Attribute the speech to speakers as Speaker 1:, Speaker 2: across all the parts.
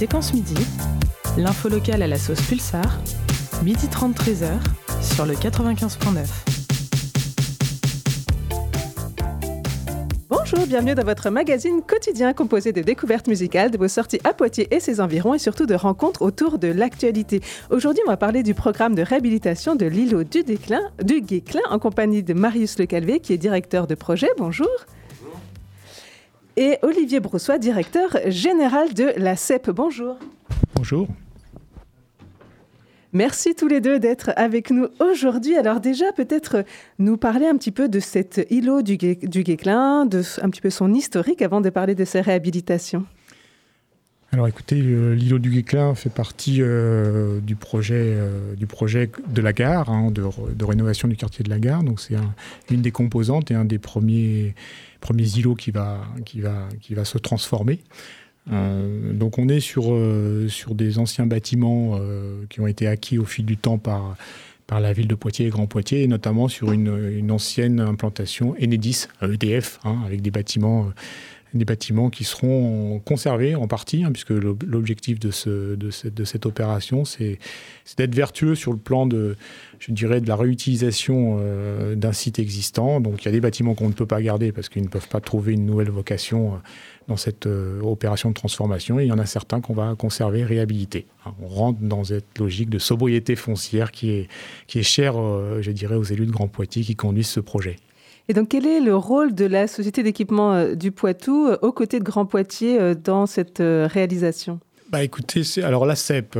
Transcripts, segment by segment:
Speaker 1: Séquence Midi, l'info locale à la sauce Pulsar, 12h30 13h sur le 95.9.
Speaker 2: Bonjour, bienvenue dans votre magazine quotidien composé de découvertes musicales, de vos sorties à Poitiers et ses environs et surtout de rencontres autour de l'actualité. Aujourd'hui, on va parler du programme de réhabilitation de l'îlot du Guesclin en compagnie de Marius Lecalvé qui est directeur de projet. Bonjour. Et Olivier Broussois, directeur général de la CEP. Bonjour.
Speaker 3: Bonjour.
Speaker 2: Merci tous les deux d'être avec nous aujourd'hui. Alors déjà, peut-être nous parler un petit peu de cet îlot du Guesclin, de un petit peu son historique avant de parler de sa réhabilitation.
Speaker 3: Alors écoutez, l'îlot du Guesclin fait partie du projet de la gare, de rénovation du quartier de la gare. Donc c'est une des composantes et un des premiers îlots qui va se transformer. Donc on est sur des anciens bâtiments qui ont été acquis au fil du temps par la ville de Poitiers et Grand Poitiers, et notamment sur une ancienne implantation Enedis, EDF, avec des bâtiments qui seront conservés en partie, puisque l'objectif de cette opération, c'est d'être vertueux sur le plan de la réutilisation d'un site existant. Donc il y a des bâtiments qu'on ne peut pas garder parce qu'ils ne peuvent pas trouver une nouvelle vocation dans cette opération de transformation. Et il y en a certains qu'on va conserver, réhabiliter. On rentre dans cette logique de sobriété foncière qui est chère, aux élus de Grand Poitiers qui conduisent ce projet.
Speaker 2: Et donc, quel est le rôle de la Société d'équipement du Poitou aux côtés de Grand Poitiers dans cette réalisation ?
Speaker 3: Écoutez, alors la CEP,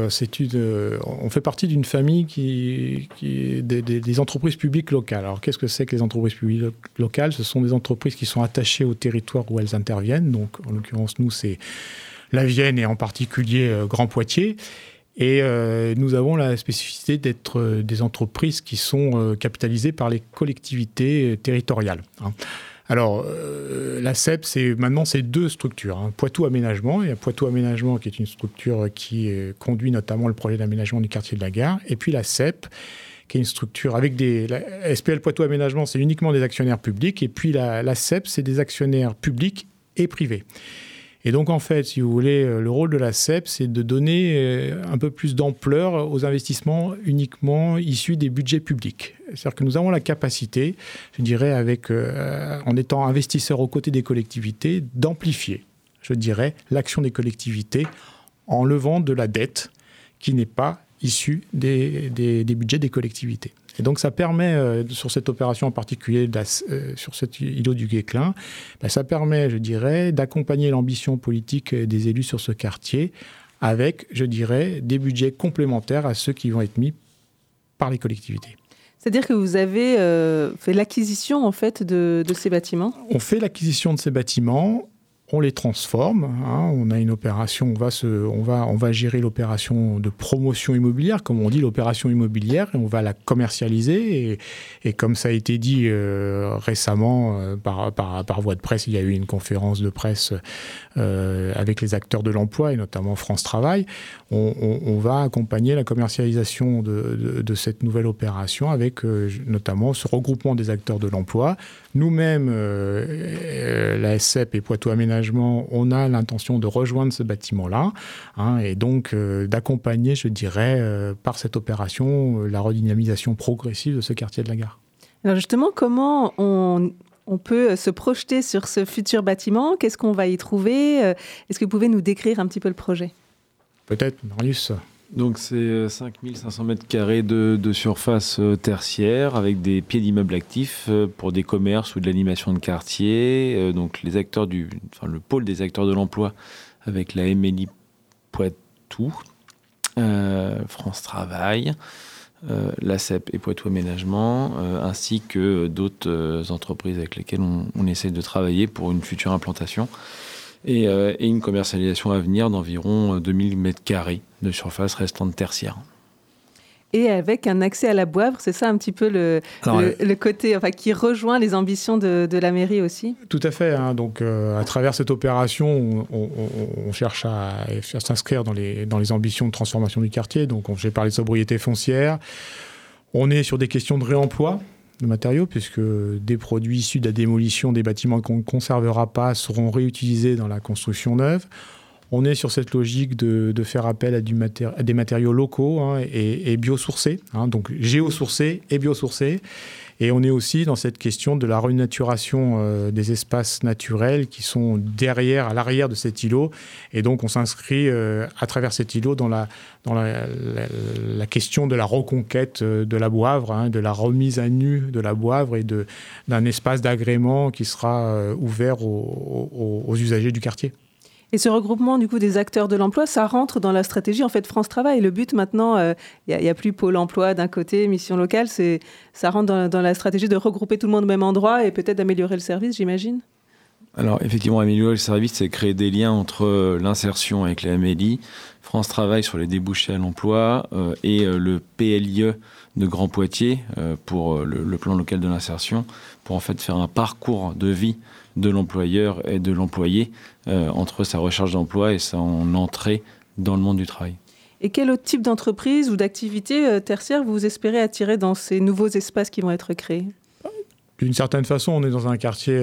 Speaker 3: on fait partie d'une famille qui des entreprises publiques locales. Alors qu'est-ce que c'est que les entreprises publiques locales ? Ce sont des entreprises qui sont attachées au territoire où elles interviennent. Donc en l'occurrence, nous, c'est la Vienne et en particulier Grand Poitiers. Et nous avons la spécificité d'être des entreprises qui sont capitalisées par les collectivités territoriales. Alors, la CEP, c'est deux structures. Poitou Aménagement, il y a Poitou Aménagement qui est une structure qui conduit notamment le projet d'aménagement du quartier de la gare, et puis la CEP, qui est une structure avec la SPL Poitou Aménagement, c'est uniquement des actionnaires publics, et puis la CEP, c'est des actionnaires publics et privés. Et donc, en fait, si vous voulez, le rôle de la CEP, c'est de donner un peu plus d'ampleur aux investissements uniquement issus des budgets publics. C'est-à-dire que nous avons la capacité, en étant investisseurs aux côtés des collectivités, d'amplifier, l'action des collectivités en levant de la dette qui n'est pas issue des budgets des collectivités. Et donc ça permet, sur cette opération en particulier, sur cet îlot du Guesclin, ça permet, d'accompagner l'ambition politique des élus sur ce quartier avec, des budgets complémentaires à ceux qui vont être mis par les collectivités.
Speaker 2: C'est-à-dire que vous avez fait l'acquisition en fait de ces bâtiments ?
Speaker 3: On fait l'acquisition de ces bâtiments. On les transforme, on a une opération, on va gérer l'opération de promotion immobilière, comme on dit, l'opération immobilière, et on va la commercialiser. Et comme ça a été dit récemment par voie de presse, il y a eu une conférence de presse avec les acteurs de l'emploi, et notamment France Travail. On va accompagner la commercialisation de cette nouvelle opération avec notamment ce regroupement des acteurs de l'emploi. Nous-mêmes, la SCEP et Poitou Aménagement, on a l'intention de rejoindre ce bâtiment-là et donc d'accompagner, par cette opération, la redynamisation progressive de ce quartier de la gare.
Speaker 2: Alors justement, comment on peut se projeter sur ce futur bâtiment ? Qu'est-ce qu'on va y trouver ? Est-ce que vous pouvez nous décrire un petit peu le projet ?
Speaker 3: Peut-être, Marius.
Speaker 4: Donc c'est 5500 mètres carrés de surface tertiaire avec des pieds d'immeubles actifs pour des commerces ou de l'animation de quartier. Donc le pôle des acteurs de l'emploi avec la MLI Poitou, France Travail, la CEP et Poitou Aménagement, ainsi que d'autres entreprises avec lesquelles on essaie de travailler pour une future implantation. Et une commercialisation à venir d'environ 2000 m² de surface restante tertiaire.
Speaker 2: Et avec un accès à la Boivre, c'est ça un petit peu le côté qui rejoint les ambitions de la mairie aussi ?
Speaker 3: Tout à fait. Donc, à travers cette opération, on cherche à s'inscrire dans les ambitions de transformation du quartier. Donc, j'ai parlé de sobriété foncière. On est sur des questions de réemploi de matériaux, puisque des produits issus de la démolition des bâtiments qu'on ne conservera pas seront réutilisés dans la construction neuve. on est sur cette logique de faire appel à des matériaux locaux et biosourcés, donc géosourcés et biosourcés. Et on est aussi dans cette question de la renaturation des espaces naturels qui sont à l'arrière de cet îlot. Et donc, on s'inscrit à travers cet îlot dans la question de la reconquête de la Boivre, de la remise à nu de la Boivre et d'un espace d'agrément qui sera ouvert aux usagers du quartier.
Speaker 2: Et ce regroupement du coup des acteurs de l'emploi, ça rentre dans la stratégie en fait France Travail. Le but maintenant, il y a plus Pôle Emploi d'un côté, mission locale, ça rentre dans la stratégie de regrouper tout le monde au même endroit et peut-être d'améliorer le service, j'imagine.
Speaker 4: Alors effectivement, améliorer le service, c'est créer des liens entre l'insertion avec les Amélie, France Travail sur les débouchés à l'emploi et le PLIE de Grand Poitiers pour le plan local de l'insertion, pour en fait faire un parcours de vie de l'employeur et de l'employé entre sa recherche d'emploi et son entrée dans le monde du travail.
Speaker 2: Et quel autre type d'entreprise ou d'activité tertiaire vous espérez attirer dans ces nouveaux espaces qui vont être créés ?
Speaker 3: D'une certaine façon, on est dans un quartier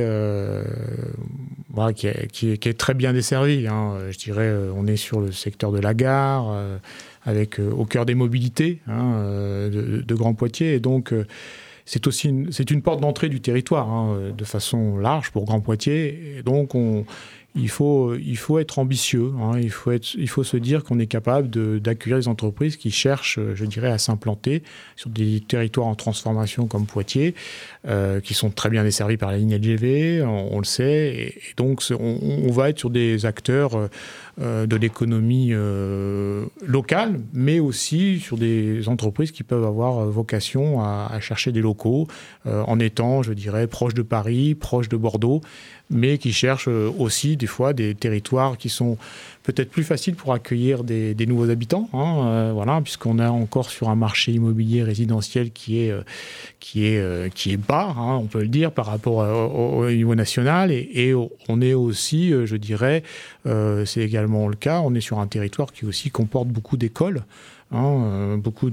Speaker 3: qui est très bien desservi. Je dirais, on est sur le secteur de la gare, avec au cœur des mobilités de Grand Poitiers. Et donc, c'est une porte d'entrée du territoire de façon large pour Grand Poitiers. Et donc, il faut être ambitieux. Il faut se dire qu'on est capable d'accueillir des entreprises qui cherchent, je dirais, à s'implanter sur des territoires en transformation comme Poitiers, qui sont très bien desservis par la ligne LGV, on le sait. Et donc, on va être sur des acteurs de l'économie locale, mais aussi sur des entreprises qui peuvent avoir vocation à chercher des locaux en étant, je dirais, proches de Paris, proches de Bordeaux, mais qui cherchent aussi des fois des territoires qui sont peut-être plus faciles pour accueillir des nouveaux habitants, puisqu'on est encore sur un marché immobilier résidentiel qui est bas, on peut le dire, par rapport au niveau national, et on est aussi, je dirais, c'est également le cas, on est sur un territoire qui aussi comporte beaucoup d'écoles, beaucoup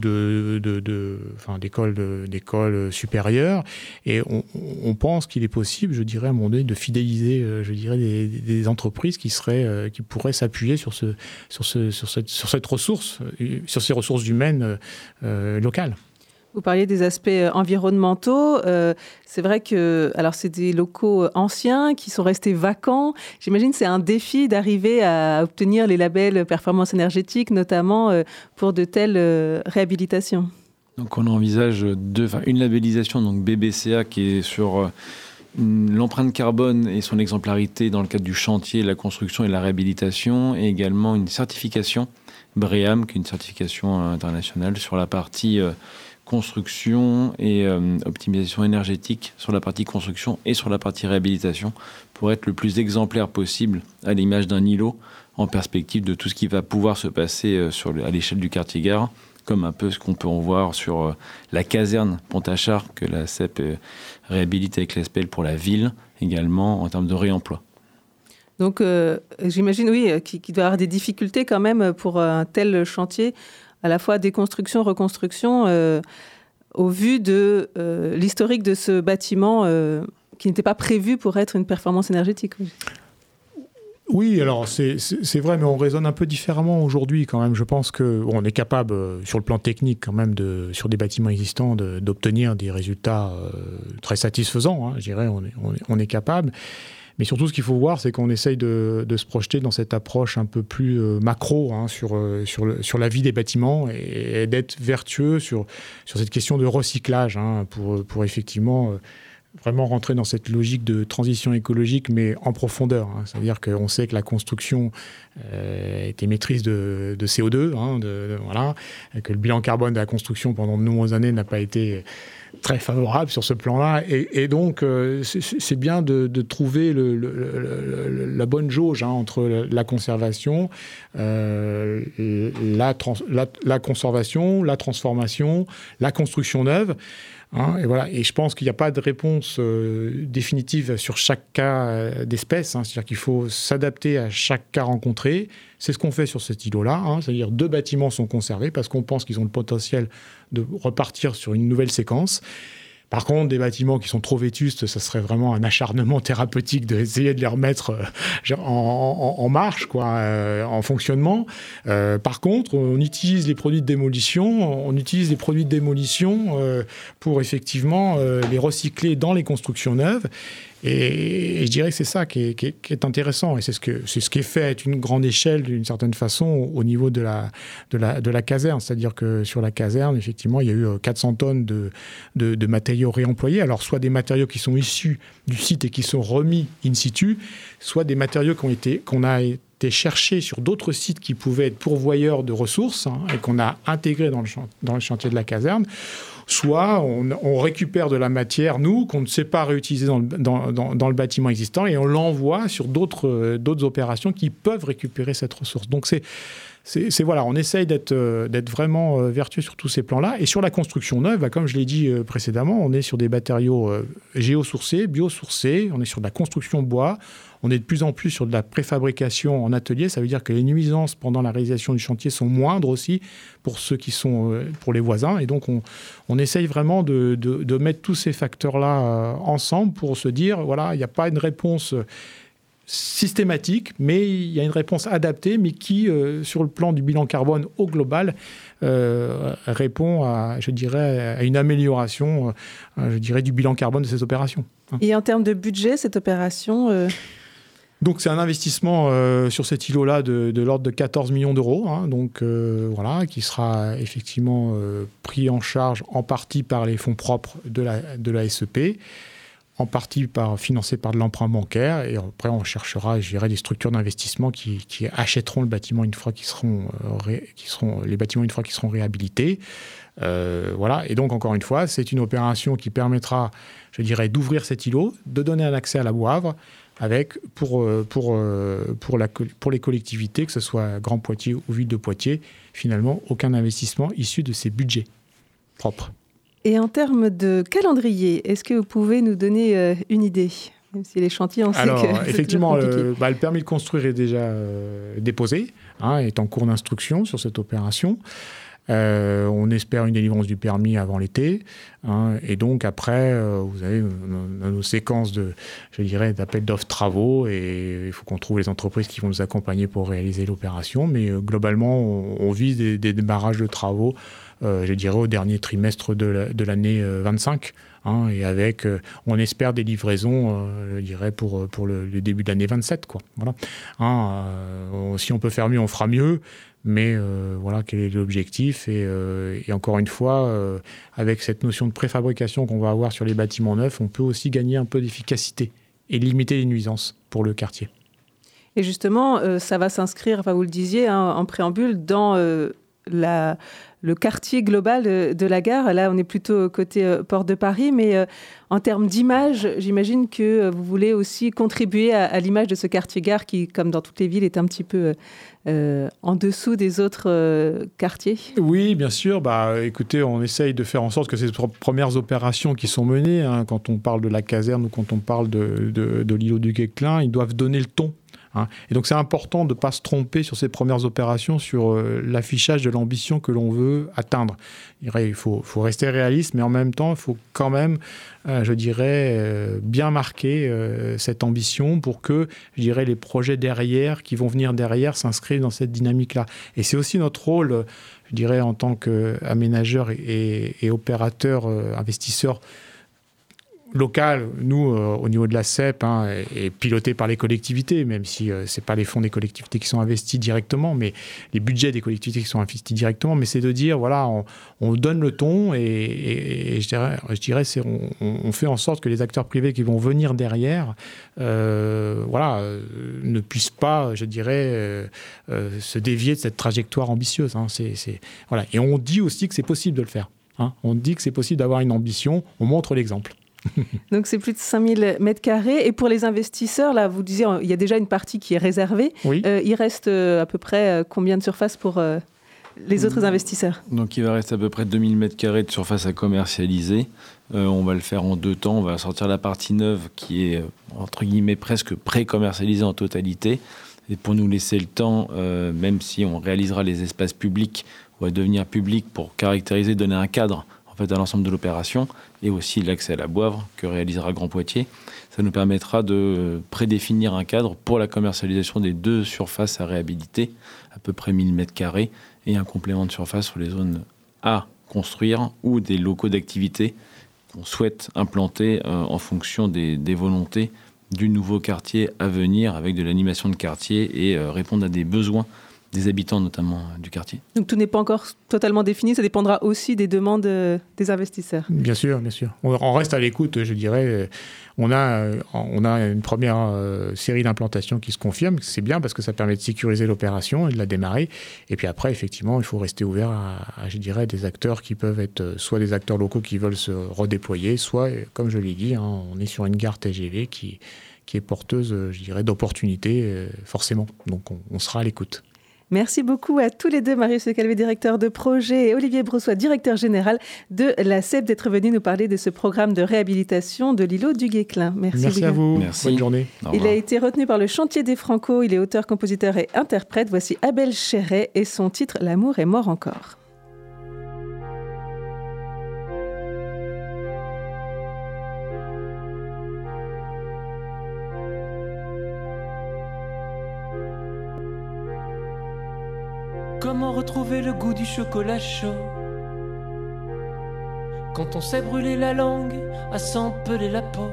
Speaker 3: d'écoles supérieures, et on pense qu'il est possible, je dirais, à un moment donné, de fidéliser, des entreprises qui pourraient s'appuyer sur cette ressource, sur ces ressources humaines locales.
Speaker 2: Vous parliez des aspects environnementaux. C'est vrai que c'est des locaux anciens qui sont restés vacants. J'imagine que c'est un défi d'arriver à obtenir les labels performance énergétique, notamment pour de telles réhabilitations.
Speaker 4: Donc on envisage une labellisation, donc BBCA, qui est sur l'empreinte carbone et son exemplarité dans le cadre du chantier, la construction et la réhabilitation, et également une certification BREEAM, qui est une certification internationale sur la partie construction et optimisation énergétique, sur la partie construction et sur la partie réhabilitation, pour être le plus exemplaire possible à l'image d'un îlot en perspective de tout ce qui va pouvoir se passer à l'échelle du quartier-gare, comme un peu ce qu'on peut en voir sur la caserne Pontachard que la CEP réhabilite avec l'ESPEL pour la ville, également en termes de réemploi.
Speaker 2: Donc j'imagine, qu'il doit y avoir des difficultés quand même pour un tel chantier, à la fois déconstruction, reconstruction, au vu de l'historique de ce bâtiment qui n'était pas prévu pour être une performance énergétique.
Speaker 3: Oui, alors c'est vrai, mais on raisonne un peu différemment aujourd'hui quand même. Je pense qu'on est capable, sur le plan technique quand même, sur des bâtiments existants, d'obtenir des résultats très satisfaisants. Je dirais, on est capable. Mais surtout, ce qu'il faut voir, c'est qu'on essaye de se projeter dans cette approche un peu plus macro sur la vie des bâtiments et d'être vertueux sur cette question de recyclage pour effectivement vraiment rentrer dans cette logique de transition écologique, mais en profondeur. C'est-à-dire qu'on sait que la construction est émettrice de CO2, que le bilan carbone de la construction pendant de nombreuses années n'a pas été très favorable sur ce plan-là. Et donc, c'est bien de trouver la bonne jauge entre la conservation, la conservation, la transformation, la construction neuve. Et voilà. Et je pense qu'il n'y a pas de réponse définitive sur chaque cas d'espèce. C'est-à-dire qu'il faut s'adapter à chaque cas rencontré. C'est ce qu'on fait sur cet îlot-là. C'est-à-dire 2 bâtiments sont conservés parce qu'on pense qu'ils ont le potentiel de repartir sur une nouvelle séquence. Par contre, des bâtiments qui sont trop vétustes, ça serait vraiment un acharnement thérapeutique d'essayer de les remettre en marche, quoi, en fonctionnement. Par contre, on utilise les produits de démolition, pour effectivement les recycler dans les constructions neuves. Et je dirais que c'est ça qui est intéressant, et c'est ce qui est fait à une grande échelle d'une certaine façon au niveau de la caserne. C'est-à-dire que sur la caserne, effectivement, il y a eu 400 tonnes de matériaux réemployés. Alors soit des matériaux qui sont issus du site et qui sont remis in situ, soit des matériaux qu'on a été cherchés sur d'autres sites qui pouvaient être pourvoyeurs de ressources, et qu'on a intégrés dans le chantier de la caserne. Soit on récupère de la matière, nous, qu'on ne sait pas réutiliser dans le bâtiment existant, et on l'envoie sur d'autres opérations qui peuvent récupérer cette ressource. Donc voilà, on essaye d'être vraiment vertueux sur tous ces plans-là. Et sur la construction neuve, comme je l'ai dit précédemment, on est sur des matériaux géosourcés, biosourcés, on est sur de la construction bois. On est de plus en plus sur de la préfabrication en atelier. Ça veut dire que les nuisances pendant la réalisation du chantier sont moindres aussi pour ceux qui sont pour les voisins. Et donc, on essaye vraiment de mettre tous ces facteurs-là ensemble pour se dire, voilà, il n'y a pas une réponse systématique, mais il y a une réponse adaptée, mais qui, sur le plan du bilan carbone au global, répond à une amélioration, du bilan carbone de ces opérations.
Speaker 2: Et en termes de budget, cette opération
Speaker 3: Donc, c'est un investissement sur cet îlot-là de l'ordre de 14 millions d'euros, qui sera effectivement pris en charge en partie par les fonds propres de la SEP, en partie financé par de l'emprunt bancaire, et après on cherchera, des structures d'investissement qui achèteront le bâtiment une fois qu'ils seront réhabilités. Et donc encore une fois, c'est une opération qui permettra, d'ouvrir cet îlot, de donner un accès à la Boivre, avec pour les collectivités, que ce soit Grand Poitiers ou Ville de Poitiers, finalement aucun investissement issu de ces budgets propres.
Speaker 2: Et en termes de calendrier, est-ce que vous pouvez nous donner une idée ? Même si les chantiers, on sait que
Speaker 3: effectivement, le permis de construire est déjà déposé, est en cours d'instruction sur cette opération. On espère une délivrance du permis avant l'été. Et donc après, vous avez nos séquences d'appels d'offres travaux, et il faut qu'on trouve les entreprises qui vont nous accompagner pour réaliser l'opération. Mais globalement, on vise des démarrages de travaux, au dernier trimestre de l'année 25. Et avec, on espère des livraisons, pour le début de l'année 27. Voilà. Si on peut faire mieux, on fera mieux. Mais quel est l'objectif, et encore une fois, avec cette notion de préfabrication qu'on va avoir sur les bâtiments neufs, on peut aussi gagner un peu d'efficacité et limiter les nuisances pour le quartier.
Speaker 2: Et justement, ça va s'inscrire, vous le disiez en préambule, dans le quartier global de la gare. Là, on est plutôt côté Port de Paris, mais en termes d'image, j'imagine que vous voulez aussi contribuer à l'image de ce quartier-gare qui, comme dans toutes les villes, est un petit peu en dessous des autres quartiers. Oui,
Speaker 3: bien sûr. Écoutez, on essaye de faire en sorte que ces premières opérations qui sont menées, quand on parle de la caserne ou quand on parle de l'îlot du Guesclin, ils doivent donner le ton. Et donc c'est important de ne pas se tromper sur ces premières opérations, sur l'affichage de l'ambition que l'on veut atteindre. Il faut rester réaliste, mais en même temps, il faut quand même, bien marquer cette ambition pour que, les projets derrière, qui vont venir derrière, s'inscrivent dans cette dynamique-là. Et c'est aussi notre rôle, en tant qu'aménageur et opérateur, investisseur local, nous, au niveau de la CEP, est piloté par les collectivités, même si ce n'est pas les fonds des collectivités qui sont investis directement, mais les budgets des collectivités qui sont investis directement, mais c'est de dire, on donne le ton, et on fait en sorte que les acteurs privés qui vont venir derrière ne puissent pas, se dévier de cette trajectoire ambitieuse. Et on dit aussi que c'est possible de le faire. On dit que c'est possible d'avoir une ambition, on montre l'exemple.
Speaker 2: Donc c'est plus de 5000 mètres carrés. Et pour les investisseurs, là, vous disiez, il y a déjà une partie qui est réservée.
Speaker 3: Oui.
Speaker 2: Il reste à peu près combien de surface pour les autres investisseurs ?
Speaker 4: Donc il va rester à peu près 2000 mètres carrés de surface à commercialiser. On va le faire en 2 temps. On va sortir la partie neuve qui est, entre guillemets, presque pré-commercialisée en totalité. Et pour nous laisser le temps, même si on réalisera les espaces publics, ou à devenir public pour caractériser, donner un cadre, à l'ensemble de l'opération, et aussi l'accès à la Boivre que réalisera Grand Poitiers. Ça nous permettra de prédéfinir un cadre pour la commercialisation des 2 surfaces à réhabiliter, à peu près 1000 m², et un complément de surface sur les zones à construire ou des locaux d'activité qu'on souhaite implanter en fonction des volontés du nouveau quartier à venir, avec de l'animation de quartier et répondre à des besoins des habitants notamment du quartier.
Speaker 2: Donc tout n'est pas encore totalement défini, ça dépendra aussi des demandes des investisseurs.
Speaker 3: Bien sûr, bien sûr. On reste à l'écoute, je dirais. On a une première série d'implantations qui se confirme. C'est bien parce que ça permet de sécuriser l'opération et de la démarrer. Et puis après, effectivement, il faut rester ouvert à je dirais, des acteurs qui peuvent être soit des acteurs locaux qui veulent se redéployer, soit, comme je l'ai dit, on est sur une gare TGV qui est porteuse, je dirais, d'opportunités, forcément. Donc on sera à l'écoute.
Speaker 2: Merci beaucoup à tous les deux, Marius Calvé, directeur de projet, et Olivier Brossois, directeur général de la CEP, d'être venus nous parler de ce programme de réhabilitation de l'îlot du Guesclin.
Speaker 3: Merci à vous.
Speaker 4: Merci.
Speaker 3: Bonne journée.
Speaker 2: Il a été retenu par le Chantier des Franco. Il est auteur, compositeur et interprète. Voici Abel Chéret et son titre « L'amour est mort encore ».
Speaker 5: Comment retrouver le goût du chocolat chaud quand on s'est brûlé la langue à s'en peler la peau?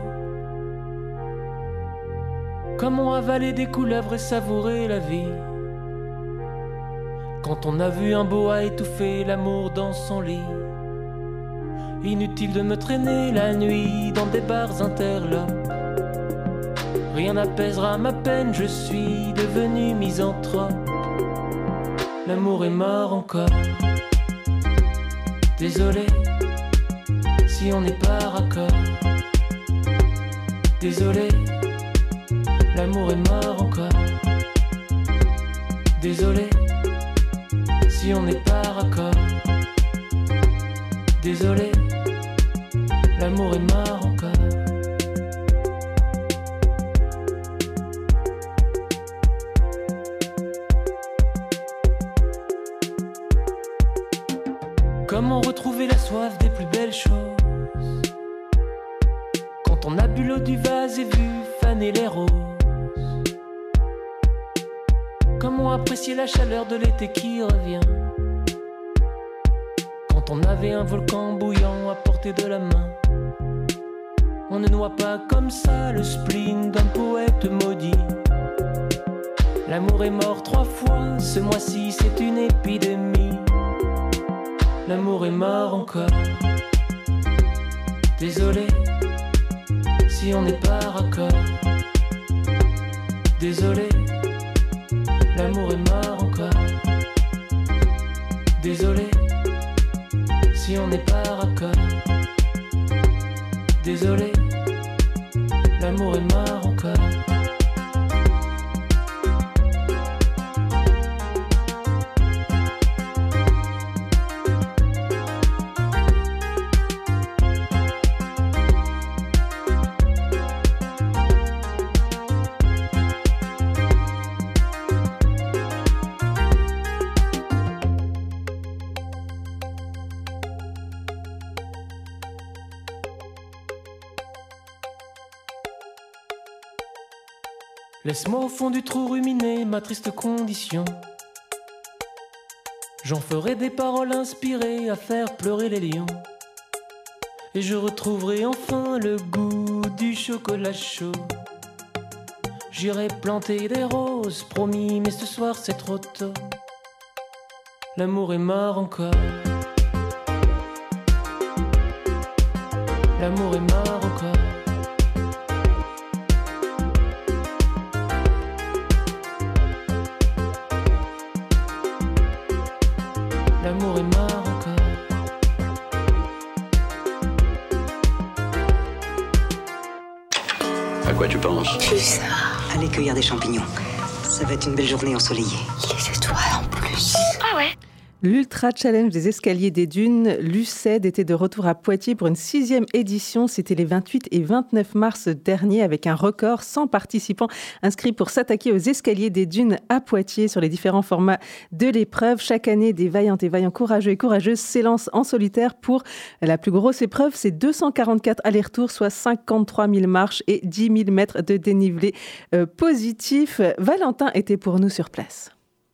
Speaker 5: Comment avaler des couleuvres et savourer la vie quand on a vu un boa étouffer l'amour dans son lit? Inutile de me traîner la nuit dans des bars interlopes. Rien n'apaisera ma peine, je suis devenu misanthrope. L'amour est mort encore. Désolé si on n'est pas raccord. Désolé, l'amour est mort encore. Désolé si on n'est pas raccord. Désolé, l'amour est mort encore. Comment retrouver la soif des plus belles choses quand on a bu l'eau du vase et vu faner les roses? Comment apprécier la chaleur de l'été qui revient quand on avait un volcan bouillant à portée de la main? On ne noie pas comme ça le spleen d'un poète maudit. L'amour est mort 3 fois, ce mois-ci c'est une épidémie. L'amour est mort encore. Désolé si on n'est pas raccord. Désolé, l'amour est mort encore. Désolé si on n'est pas raccord. Désolé, l'amour est mort encore. Laisse-moi au fond du trou ruminer ma triste condition. J'en ferai des paroles inspirées à faire pleurer les lions. Et je retrouverai enfin le goût du chocolat chaud. J'irai planter des roses, promis, mais ce soir c'est trop tôt. L'amour est mort encore. L'amour est mort encore. L'amour est mort encore.
Speaker 6: À quoi tu penses?
Speaker 7: Plus
Speaker 8: Aller cueillir des champignons. Ça va être une belle journée ensoleillée.
Speaker 7: les étoiles en plus.
Speaker 9: Ah ouais.
Speaker 2: L'Ultra Challenge des escaliers des dunes, l'UCED, était de retour à Poitiers pour une 6e édition. C'était les 28 et 29 mars dernier avec un record 100 participants inscrits pour s'attaquer aux escaliers des dunes à Poitiers sur les différents formats de l'épreuve. Chaque année, des vaillantes et vaillants courageux et courageuses s'élancent en solitaire pour la plus grosse épreuve. C'est 244 allers-retours, soit 53 000 marches et 10 000 mètres de dénivelé positif. Valentin était pour nous sur place.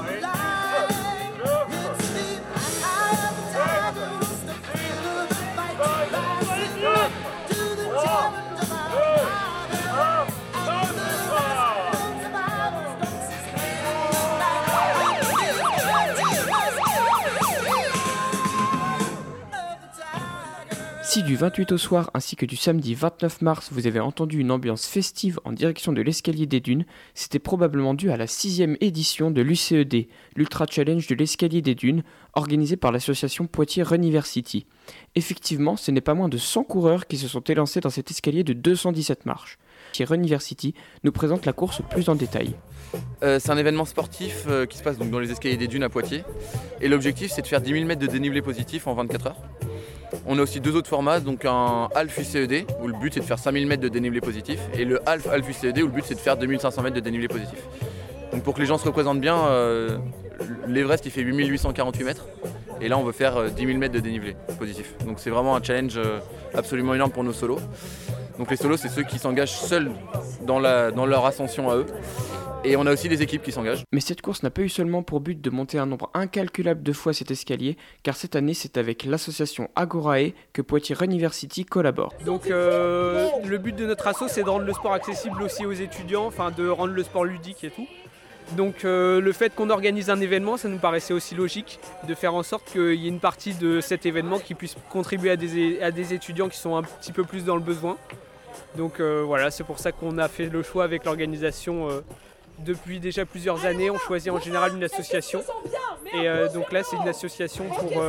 Speaker 6: Si du 28 au soir ainsi que du samedi 29 mars, vous avez entendu une ambiance festive en direction de l'escalier des dunes, c'était probablement dû à la 6e édition de l'UCED, l'Ultra Challenge de l'escalier des dunes, organisée par l'association Poitiers Runniversity. Effectivement, ce n'est pas moins de 100 coureurs qui se sont élancés dans cet escalier de 217 marches. Poitiers Runniversity nous présente la course plus en détail.
Speaker 7: C'est un événement sportif qui se passe donc dans les escaliers des dunes à Poitiers. Et l'objectif, c'est de faire 10 000 mètres de dénivelé positif en 24 heures. On a aussi 2 autres formats, donc un Half UCED où le but c'est de faire 5000 mètres de dénivelé positif et le Half UCED où le but c'est de faire 2500 mètres de dénivelé positif. Donc pour que les gens se représentent bien, l'Everest il fait 8848 mètres et là on veut faire 10 000 mètres de dénivelé positif. Donc c'est vraiment un challenge absolument énorme pour nos solos. Donc les solos c'est ceux qui s'engagent seuls dans leur ascension à eux. Et on a aussi des équipes qui s'engagent.
Speaker 6: Mais cette course n'a pas eu seulement pour but de monter un nombre incalculable de fois cet escalier, car cette année c'est avec l'association Agorae que Poitiers Runniversity collabore.
Speaker 8: Donc le but de notre asso c'est de rendre le sport accessible aussi aux étudiants, enfin de rendre le sport ludique et tout. Donc le fait qu'on organise un événement, ça nous paraissait aussi logique de faire en sorte qu'il y ait une partie de cet événement qui puisse contribuer à des étudiants qui sont un petit peu plus dans le besoin. Donc voilà, c'est pour ça qu'on a fait le choix avec l'organisation. Depuis déjà plusieurs années, on choisit en général une association. Et donc là, c'est une association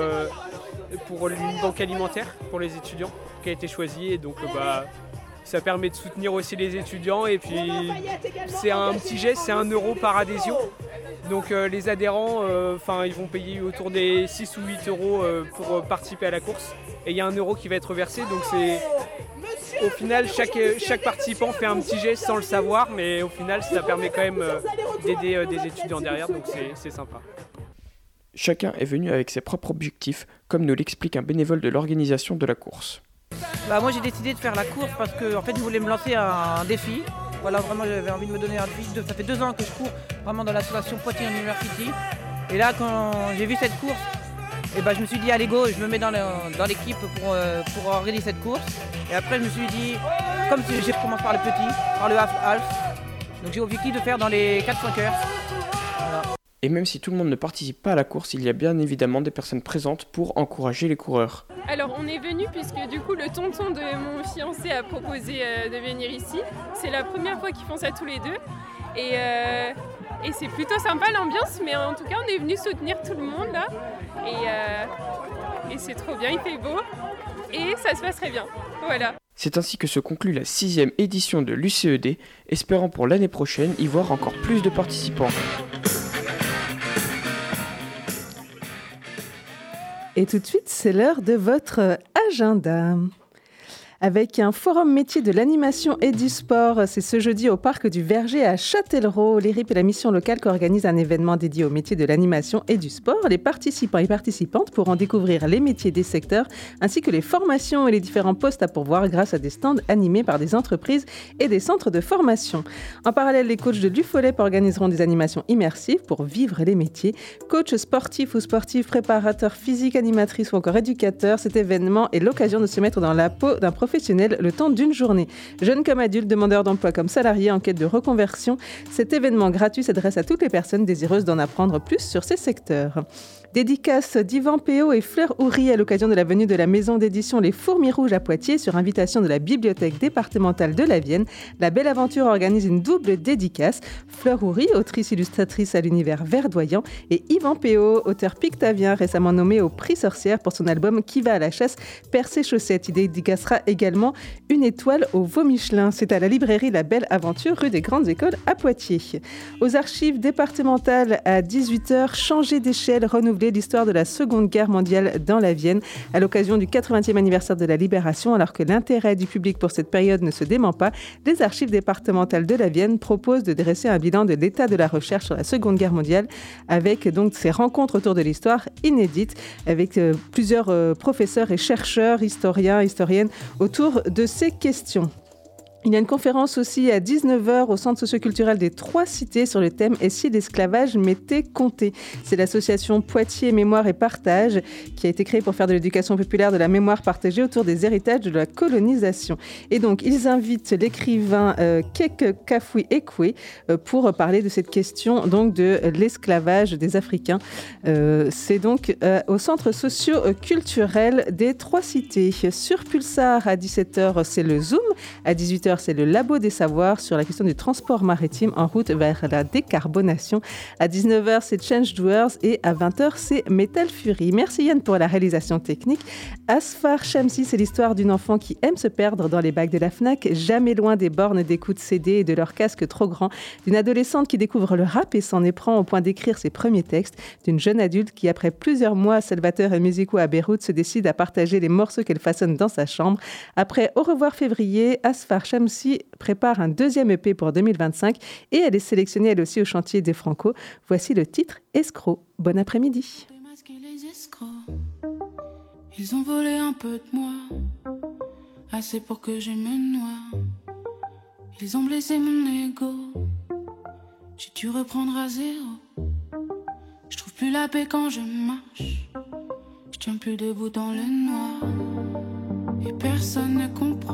Speaker 8: pour une banque alimentaire pour les étudiants qui a été choisie. Et donc ça permet de soutenir aussi les étudiants. Et puis c'est un petit geste, c'est 1 € par adhésion. Donc les adhérents, ils vont payer autour des 6 ou 8 € pour participer à la course. Et il y a 1 € qui va être versé. Donc au final, chaque participant fait un petit geste sans le savoir, mais au final, ça permet quand même d'aider des étudiants derrière, donc c'est sympa.
Speaker 6: Chacun est venu avec ses propres objectifs, comme nous l'explique un bénévole de l'organisation de la course.
Speaker 9: Moi, j'ai décidé de faire la course parce que en fait, je voulais me lancer un défi. Voilà, vraiment, j'avais envie de me donner un défi. Ça fait 2 ans que je cours vraiment dans l'association Poitiers University. Et là, quand j'ai vu cette course, je me suis dit allez go, je me mets dans l'équipe pour organiser cette course. Et après je me suis dit, comme j'ai commencé par le petit, par le half, donc j'ai objectif de faire dans les 4-5 heures. Voilà.
Speaker 6: Et même si tout le monde ne participe pas à la course, il y a bien évidemment des personnes présentes pour encourager les coureurs.
Speaker 10: Alors on est venu puisque du coup le tonton de mon fiancé a proposé de venir ici. C'est la première fois qu'ils font ça tous les deux. Et c'est plutôt sympa l'ambiance, mais en tout cas on est venu soutenir tout le monde là. Et c'est trop bien, il fait beau et ça se passe très bien. Voilà.
Speaker 6: C'est ainsi que se conclut la 6e édition de l'UCED, espérant pour l'année prochaine y voir encore plus de participants.
Speaker 2: Et tout de suite, c'est l'heure de votre agenda. Avec un forum métier de l'animation et du sport. C'est ce jeudi au Parc du Verger à Châtellerault. L'ERIP et la mission locale qui organise un événement dédié aux métiers de l'animation et du sport. Les participants et participantes pourront découvrir les métiers des secteurs ainsi que les formations et les différents postes à pourvoir grâce à des stands animés par des entreprises et des centres de formation. En parallèle, les coachs de l'UFOLEP organiseront des animations immersives pour vivre les métiers. Coach sportif ou sportif, préparateur physique, animatrice ou encore éducateur, cet événement est l'occasion de se mettre dans la peau d'un professionnel le temps d'une journée. Jeunes comme adultes, demandeurs d'emploi comme salariés en quête de reconversion, cet événement gratuit s'adresse à toutes les personnes désireuses d'en apprendre plus sur ces secteurs. Dédicace d'Yvan Péot et Fleur Houry à l'occasion de la venue de la maison d'édition Les Fourmis Rouges à Poitiers sur invitation de la Bibliothèque départementale de la Vienne. La Belle Aventure organise une double dédicace. Fleur Houry, autrice illustratrice à l'univers verdoyant, et Yvan Péot, auteur pictavien récemment nommé au prix Sorcière pour son album Qui va à la chasse, perd ses chaussettes. Il dédicacera également également une étoile au veau Michelin. C'est à la librairie La Belle Aventure, rue des Grandes Écoles à Poitiers. Aux archives départementales à 18h, changer d'échelle, renouveler l'histoire de la Seconde Guerre mondiale dans la Vienne à l'occasion du 80e anniversaire de la Libération. Alors que l'intérêt du public pour cette période ne se dément pas, les archives départementales de la Vienne proposent de dresser un bilan de l'état de la recherche sur la Seconde Guerre mondiale avec donc ces rencontres autour de l'histoire inédites avec plusieurs professeurs et chercheurs, historiennes autour de ces questions. Il y a une conférence aussi à 19h au Centre socioculturel des Trois Cités sur le thème « Et si l'esclavage m'était compté ?» C'est l'association Poitiers Mémoire et Partage qui a été créée pour faire de l'éducation populaire de la mémoire partagée autour des héritages de la colonisation. Et donc, ils invitent l'écrivain Kek Kafoui Ekwe pour parler de cette question donc, de l'esclavage des Africains. C'est donc au Centre socioculturel des Trois Cités. Sur Pulsar, à 17h, c'est le Zoom. À 18h, c'est le Labo des Savoirs sur la question du transport maritime en route vers la décarbonation. À 19h, c'est Change Doers et à 20h, c'est Metal Fury. Merci Yann pour la réalisation technique. Asfar Shamsi, c'est l'histoire d'une enfant qui aime se perdre dans les bacs de la Fnac, jamais loin des bornes d'écoute CD et de leur casque trop grand, d'une adolescente qui découvre le rap et s'en éprend au point d'écrire ses premiers textes, d'une jeune adulte qui, après plusieurs mois à Salvatore et Musico à Beyrouth, se décide à partager les morceaux qu'elle façonne dans sa chambre. Après Au revoir février, Asfar Shamsi prépare un deuxième EP pour 2025 et elle est sélectionnée elle aussi au chantier des Franco. Voici le titre Escroc. Bon après-midi.
Speaker 11: Les escrocs, ils ont volé un peu de moi, assez pour que je me noie. Ils ont blessé mon ego, j'ai dû reprendre à zéro. Je trouve plus la paix quand je marche, je tiens plus debout dans le noir. Et personne ne comprend.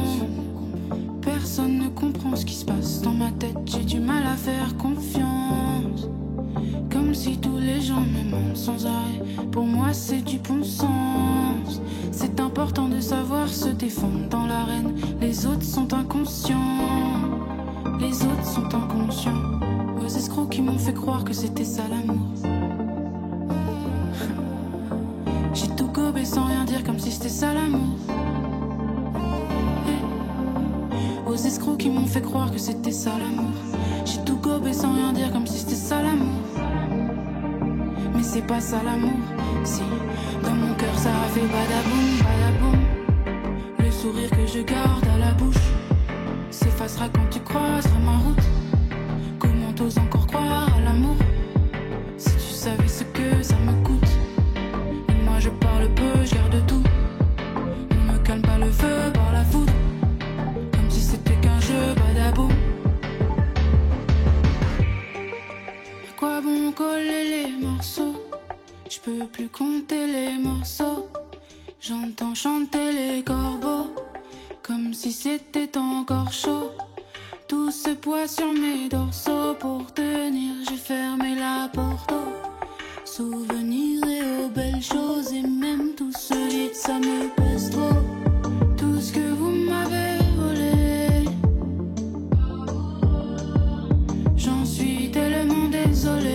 Speaker 11: Personne ne comprend ce qui se passe dans ma tête. J'ai du mal à faire confiance. Comme si tous les gens me mentent sans arrêt. Pour moi c'est du bon sens. C'est important de savoir se défendre dans l'arène. Les autres sont inconscients. Les autres sont inconscients. Aux escrocs qui m'ont fait croire que c'était ça l'amour. J'ai tout gobé sans rien dire comme si c'était ça l'amour. Aux escrocs qui m'ont fait croire que c'était ça l'amour. J'ai tout gobé sans rien dire comme si c'était ça l'amour. Mais c'est pas ça l'amour. Si, dans mon cœur ça a fait badaboum, badaboum. Le sourire que je garde à la bouche s'effacera quand tu croiseras ma route. Comment t'oses encore croire à l'amour? Si tu savais ce que ça me coûte. Et moi je parle peu, je garde tout. On me calme pas le feu par la foudre. Badaboum. À quoi bon coller les morceaux? Je peux plus compter les morceaux. J'entends chanter les corbeaux comme si c'était encore chaud. Tout ce poids sur mes dorsaux. Pour tenir, j'ai fermé la porte. Souvenirs et aux belles choses. Et même tout ce lit, ça me pèse trop. Tout ce que vous m'avez volé, j'en suis tellement désolée.